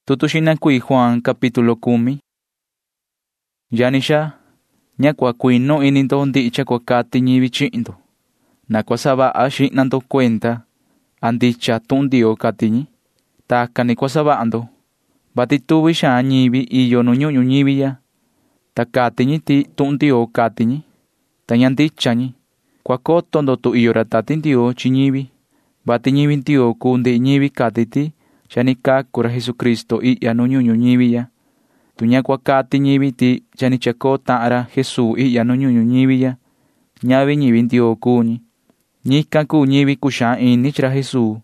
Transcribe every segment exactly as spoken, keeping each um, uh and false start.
Tutu xinakui Juan capítulo kumi. Yanisha, ñakua kuino inindo ndicha kuakati ñivi chi'ndo. Nakua sava'a xi'nando cuenta andicha tu'un Dio katiñi. Takani kua sava'ando. Vati tuvi xaan ñivi iyo nu ñu'u ñuñivi ya. Ta katiñi ti tu'un Dio katiñi. Ta ña ndichañi. Kua kotondo tu iyo ra tati Dio chi ñivi. Vati ñivi Dio kuu ndi ñivi kati ti chani kaku ra Jesucristo i'ya nu ñu'u ñuñivi ya. Tu ña kua kati ñivi ti chani chako ta'a ra Jesús i'ya nu ñu'u ñuñivi ya. Ñavi ñivi Dio kuuñi. Ñikan kuu ñivi kuxaan ini chi ra Jesús.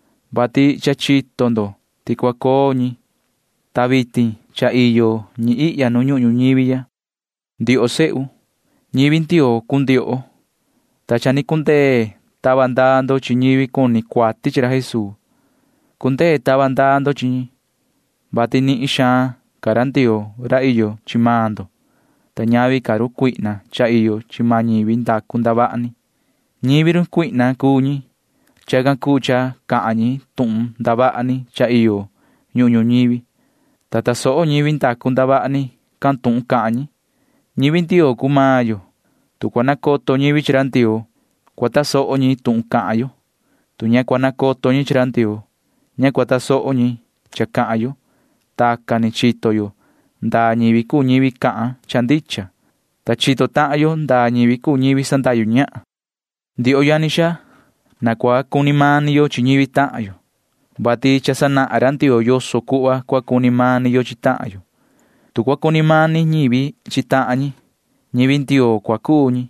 Vati cha chito ndo ti kua kooñi. Ta vitin cha iyo ñi i'ya nu ñu'u ñuñivi ya. Ndio'o se'u, ñivi Dio kuu ndio'o. Ta chani kundee tava ndando chi ñivi kuni kuati chi ra Jesús. Kundee tava ndando chi ñi. Vati ni'i xaan kara Dio ra iyo chi mando. Ta ñavi karu kui'na cha iyo chi ma ñivi ndaku ndava'ni. Ñivi ru kui'na kuuñi. Chakan kuu cha ka'añi tu'un ndava'ni cha iyo ñu'u ñuñivi. Ta taso'o ñivi ndaku ndava'ni kan tu'un ka'añi. Ñivi Dio kuu maayo. Tu kua nakoto ñivi chi ra Dio, kua taso'o ñi tu'un ka'ayo. Tu ña kua nakoto ñi chi ra Dio, ña kua taso'o ñi cha ka'ayo. Takani chitoyo ndaa ñivi kuu ñivi ka'an cha ndicha. Ta chito ta'ayo ndaa ñivi kuu ñivi sandayo ña'a. Ndio'o yanisha, na kua kuni mani yo chi ñivi ta'ayo. Vati cha sana'a ra Dio yoso ku'va kua kuni mani yo chi ta'ayo. Tu kua kuni mani ñivi chi ta'añi, ñivi Dio kua kuuñi.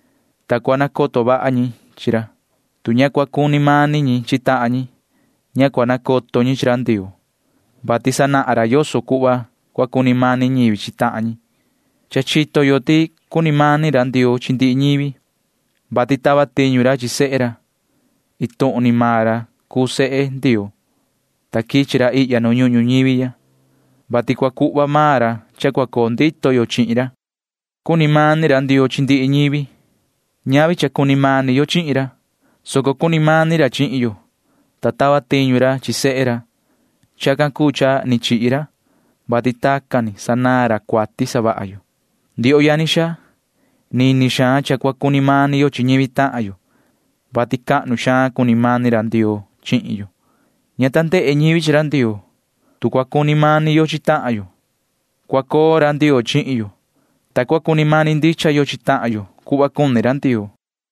Ta kua nakoto va'añi chi ra. Tu ña kua kuni mani ñi chi ta'añi, ña kua nakoto ñi chi ra Dio. Vati sana'a ra yoso ku'va kua kuni mani ñivi chi ta'añi. Cha chito yo ti kuni mani ra Dio chi ndi'i ñivi. Vati tava tiñu ra chi se'e ra. Itu'un ni maa ra kuu se'e Dio. Ta kichi ra i'ya nu ñu'u ñuñivi ya. Vati kua ku'va maa ra cha kua koo ndito yo chi'in ra. Kuni mani ra Dio chi ndi'i ñivi. Ñavi cha kuni mani yo chi'in ra. Soko kuni mani ra chi'in yo. Ta tava tiñu ra chi se'e ra. Chakan kuu cha ni chi'i ra. Vati takani sanaa ra kuati sava'a yo. Ndio'o yanisha, nini xaan cha kua kuni mani yo chi ñivi ta'ayo. Vati ka'nu xaan kuni mani ra Dio chi'in yo. Ña tande'e ñivi chi ra Dio. Tu kua kuni mani yo chi ta'ayo. Kua koo ra Dio chi'in yo. Ta kua kuni mani ndicha yo chi ta'ayo ku'va kuni ra Dio.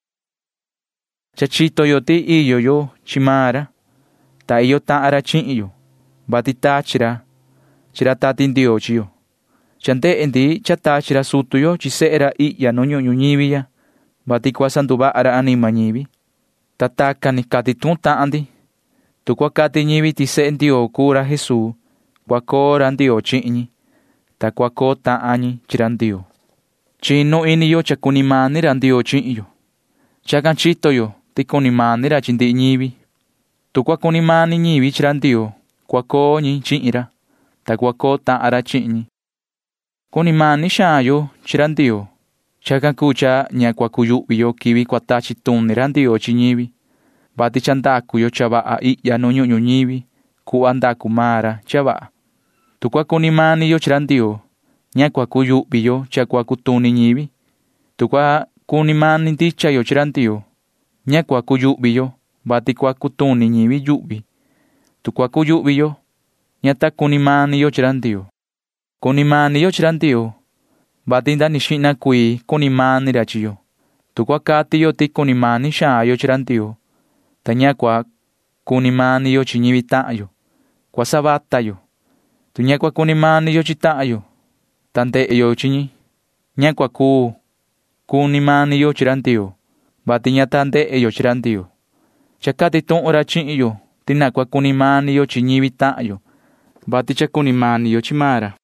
Cha chito yo ti iyo yo chi maa ra. Ta iyo ta'a ra chi'in yo. Vati tachi ra chi ra tati Dio chi yo. Cha nde'e ndi cha tachi ra sutu yo chi se'e ra i'ya nu ñu'u ñuñivi ya. Vati kua sanduva'a ra anima ñivi. Ta takani kati tu'un ta'an ndi. Tu kua kati ñivi ti se'e Dio kuu ra Jesús, kua koo ra Dio chi'in ñi. Ta kua koo ta'an ñi chi ra Dio. Chinu ini yo cha kuni mani ra Dio chi'in yo. Chakan chito yo ti kuni mani ra chi ndi'i ñivi. Tu kua kuni mani ñivi chi ra Dio, kua koo ñi chi'in ra. Ta kua koo ta'an ra chi'in ñi. Kuni mani xaan yo chi ra Dio. Chakan kuu cha ña kua kuyu'vi yo kivi kua tachi tuni ra Dio chi ñivi. Vati cha ndaku yo cha va'a i'ya nu ñu'u ñuñivi, ku'va ndaku maa ra cha va'a. Tu kua kuni mani yo chi ra Dio, ña kua kuyu'vi yo cha kua kutuni ñivi. Tu kua kuni mani ndicha yo chi ra Dio, ña kua kuyu'vi yo, vati kua kutuni ñivi yu'vi. Tu kua kuyu'vi yo, ña ta kuni mani yo chi ra Dio. Kuni mani yo chi ra Dio, vati nda ni xi'na kui kuni mani ra chi yo. Tu kua kati yo ti kuni mani xaan yo chi ra Dio, ta ña kua kuni mani yo chi ñivi ta'ayo. Kua savata yo. Tu ña kua kuni mani yo chi ta'ayo. Ta nde'e yo chi ñi. Ña kua kuu kuni mani yo chi ra Dio. Vati ña ta nde'e yo chi ra Dio. Cha kati tu'un ra chi'in yo ti na kua kuni mani yo chi ñivi ta'ayo. Vati cha kuni mani yo chi maa ra.